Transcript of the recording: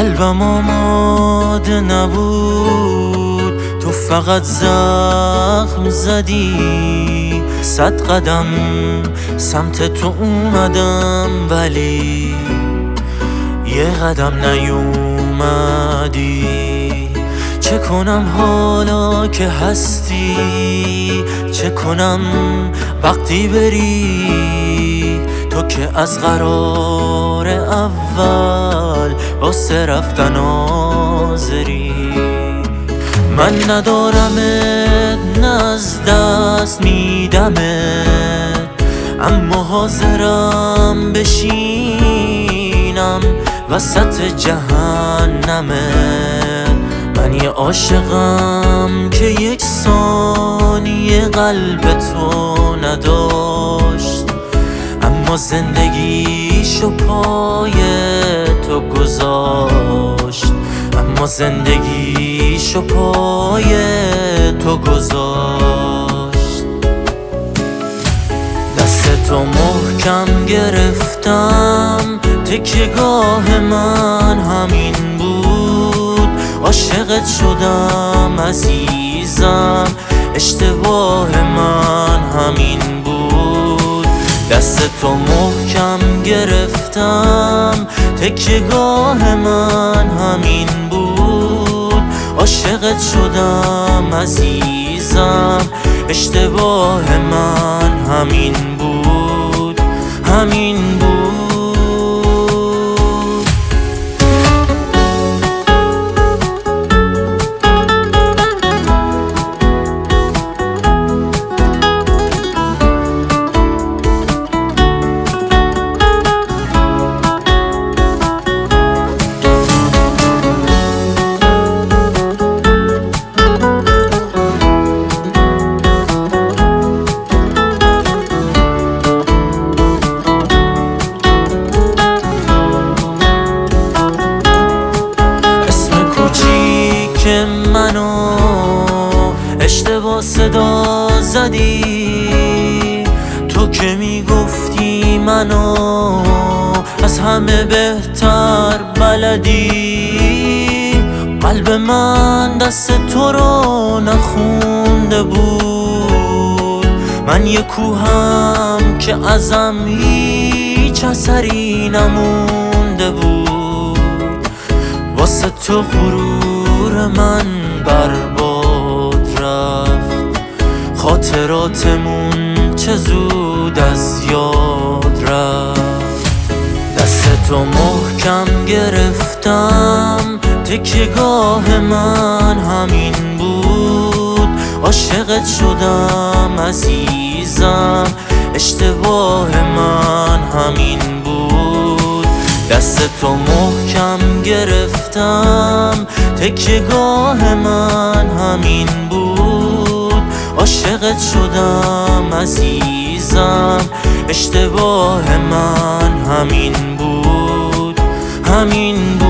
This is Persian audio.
قلبم آماده نبود، تو فقط زخم زدی. 100 قدم سمت تو اومدم ولی یه قدم نیومدی. چه کنم حالا که هستی، چه کنم وقتی بری، تو که از قرار اول واسه رفتن حاضری. من ندارمت نه از دست میدمت، اما حاضرم بشینم وسط جهنمت. من یه عاشقم که یک ثانیه قلب تو نداشت، اما زندگیشو پای تو گذاشت، اما زندگیشو پای تو گذاشت. دستتو محکم گرفتم، تکیه‌گاه من همین بود. عاشقت شدم عزیزم، اشتباه من همین بود. دستتو محکم گرفتم، تکیه‌گاه من همین بود. عاشقت شدم عزیزم، اشتباه من همین بود، همین بود. که منو اشتباه صدا زدی، تو که میگفتی منو از همه بهتر بلدی. قلب من دست تو رو نخونده بود، من یه کوهم که ازم هیچ اثری نمونده بود. واسه تو غرور من برباد رفت، خاطراتمون چه زود از یاد رفت. دستتو محکم گرفتم، تکیه‌گاه من همین بود. عاشقت شدم عزیزم، اشتباه من همین بود. دستتو محکم گرفتم، تکیه‌گاه من همین بود. عاشقت شدم عزیزم، اشتباه من همین بود، همین بود.